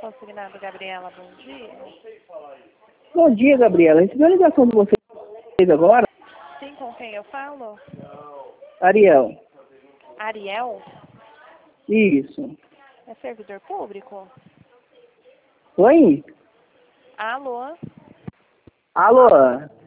Consignado Gabriela, bom dia. Bom dia, Gabriela. Recebi a ligação de vocês agora? Sim, com quem eu falo? Ariel. Ariel? Isso. É servidor público? Oi? Alô? Alô?